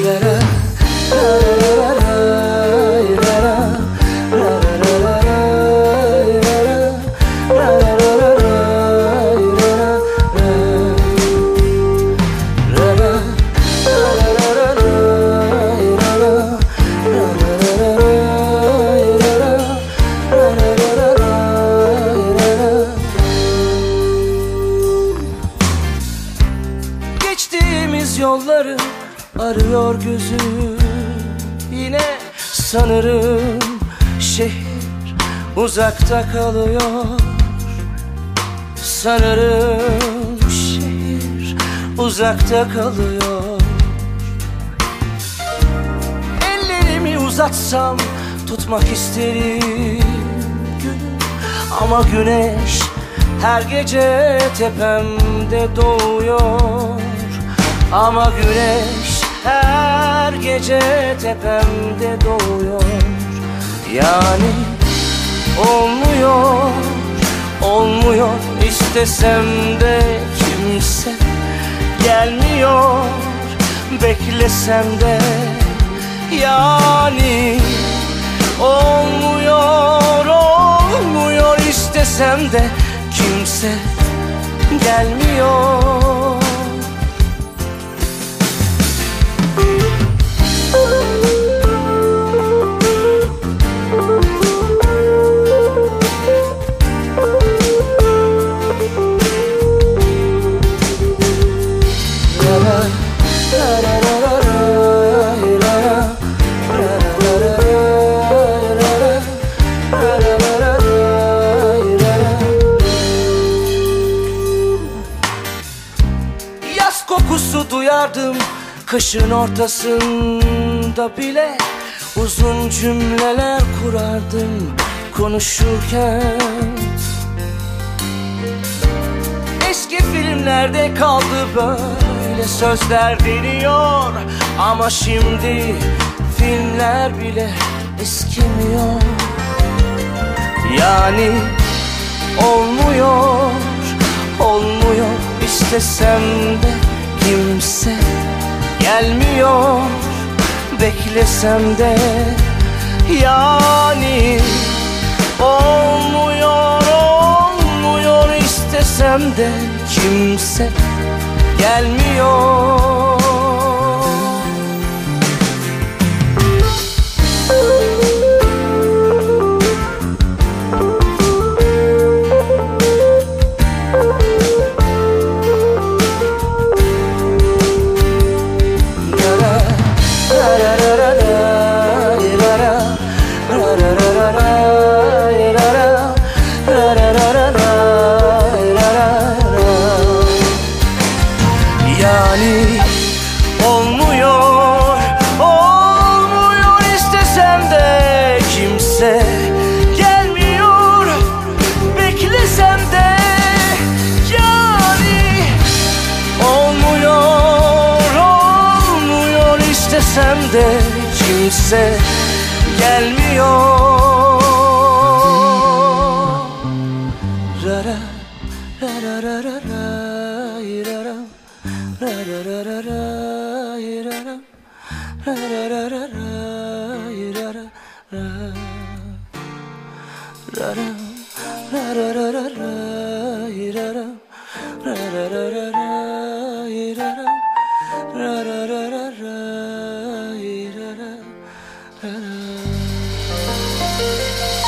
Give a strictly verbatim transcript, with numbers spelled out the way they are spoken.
Geçtiğimiz yolları arıyor gözüm, yine sanırım şehir uzakta kalıyor. Sanırım şehir uzakta kalıyor. Ellerimi uzatsam tutmak isterim günü, ama güneş her gece tepemde doğuyor. Ama güneş her gece tepemde doğuyor. Yani olmuyor, olmuyor, istesem de kimse gelmiyor, beklesem de. Yani olmuyor, olmuyor, istesem de kimse gelmiyor. Yaz kokusu duyardım kışın ortasında bile. Uzun cümleler kurardım konuşurken. Eski filmlerde kaldı böyle sözler deniyor, ama şimdi filmler bile eskimiyor. Yani olmuyor, olmuyor, istesem de kimse gelmiyor, beklesem de. Yani olmuyor, olmuyor, istesem de kimse gelmiyor. Yani olmuyor, olmuyor, istesem de kimse gelmiyor, beklesem de. Yani olmuyor, olmuyor, istesem de kimse gelmiyor. Ra ra ra ra ra ra ra. Ra ra ra ra ra ra ra. Ra ra ra ra ra ra ra. Ra ra ra ra ra ra ra ra. Ra ra ra ra ra ra. Ra ra ra ra ra ra ra.